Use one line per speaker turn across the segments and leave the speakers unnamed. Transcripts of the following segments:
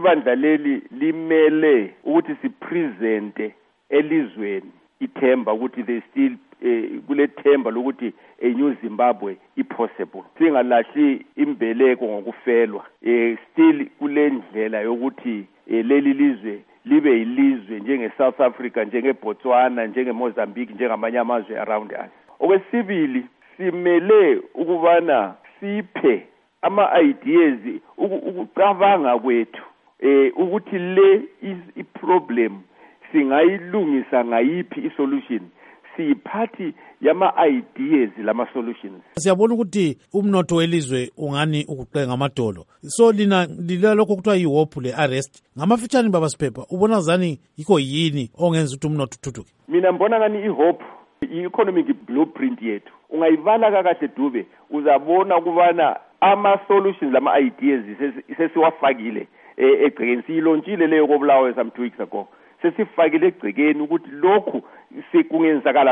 ibandla leli limele ukuthi sipresente elizweni ithemba ukuthi they still kule themba lokuthi a New Zimbabwe possible. Singalahli imbeleko ngokufelwa. Still kule ndlela yokuthi leli lizwe libe ilizwe njenge South Africa, njenge Botswana, njenge Mozambique, njengamanye amazwe around us. Okwesibili, simele ukubana siphe ama-ideas ukucabanga kwethu ukuthi le is i-problem singayilungisa ngayiphi i-solution, siyiphathi yama-ideas lama-solutions.
Siyabona ukuthi umnotho welizwe ungani ukuqenga amadolo, so lila lokho kuthiwa yi-hope le-arrest ngamafitshane baba Siphepha, ubona zani yikho yini ongenza ukuthi umnotho uthuthuke?
Mina mbona ngani i-hope i-economic blueprint yethu ungayivala kakahle Dube, uzabona ukubana ama-solutions lama-ideas sesiwafakile egcekeni, siyilontshile leyo kobulawayo some 2 weeks ago. Sesifakile egcekeni ukuthi lokhu sekungenzakala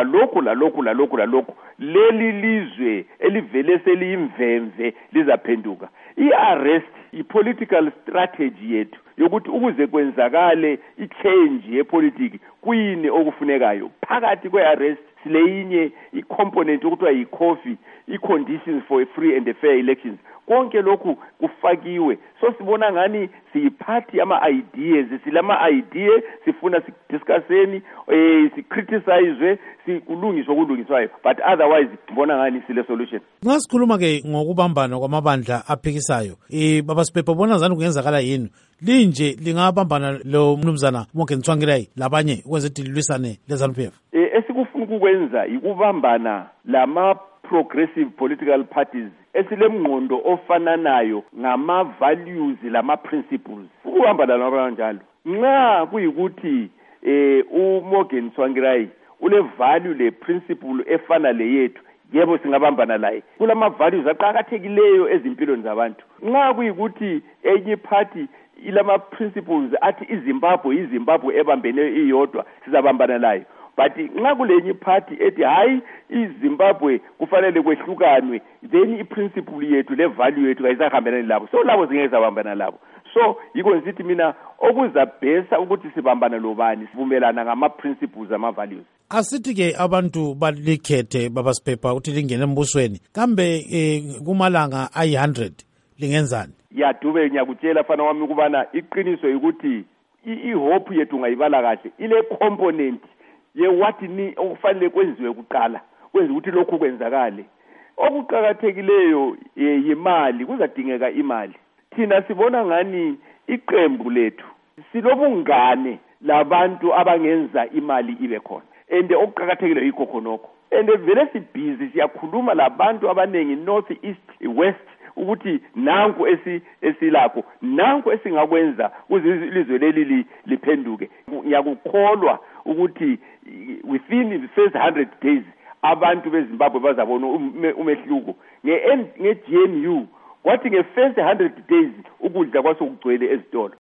lokhu leli lizwe elivele seliyimvemve lizaphenduka. I-arrest i-political strategy yethu yokuthi ukuze kwenzakale i-change yepolitiki kuyini okufunekayo. Phakathi kwe-arrest sileyinye i-component okuthiwa yi-coffee, i-conditions for a free and a fair elections. Konke lokhu kufakiwe, so sibona ngani siyiphathi ama-ideas, silama-idea sifuna sidiscusseni, sikriticize, sikulungiswayo, but otherwise mbona ngani sile solution.
Nxa sikhuluma ke ngokubambana kwamabandla aphikisayo, baba Siphepha ubona zani kungenzakala yini linje lingabambana lo mnumzana Morgan Tsvangirai labanye ukwenza ukuthi lilwisane leZANU-PF?
Esikufuna ukwenza ikubambana lama-progressive political parties esilemngqondo ofananayo ngama-values lama-principles. Ukuhambana nabo njalo nxa kuyikuthi uMorgan Tsvangirai ule-value le-principle efana leyethu, yebo singabambana laye. Kulama-values aqakathekileyo ezimpilweni zabantu. Nxa kuyikuthi enye party ilama-principles athi iZimbabwe ebambene iyodwa, sizabambana layo. But nxa kulenye party ethi hayi iZimbabwe kufanele kwehlukanwe, then i-principle yethu le-value yethu kayisahambelani labo, so labo zingeke zabambana labo. So yiko ngithi mina okuzabhesa ukuthi sibambana lobani, sivumelana ngama-principles ama-values.
Asithi-ke abantu balikhethe baba Siphepha ukuthi lingene embusweni, kambe kumalanga ayi-100 lingenzani?
Ya Dube, ngiyakutshela fana wami ukubana iqiniso ukuthi i-hope yethu ngayibala kahle ile component ye-what ni okufanele kwenziwe kuqala kwenza ukuthi lokhu kwenzakale. Okuqakathekileyo yimali, kuzadingeka imali. Thina sibona ngani iqembu lethu silobungane labantu abangenza imali ibe khona, and okuqakathekileyo yikho khonokho, and vele sibhizi siyakhuluma labantu abanengi north, east, west ukuthi nanku esilakho, nanku esingakwenza ukuze ilizwe leli liphenduke. Ngiyakukholwa ukuthi within the first 100 days abantu beZimbabwe bazabona umehluko. Nge-GNU kwathi nge-first 100 days ukudla kwasokugcwele ezitolo.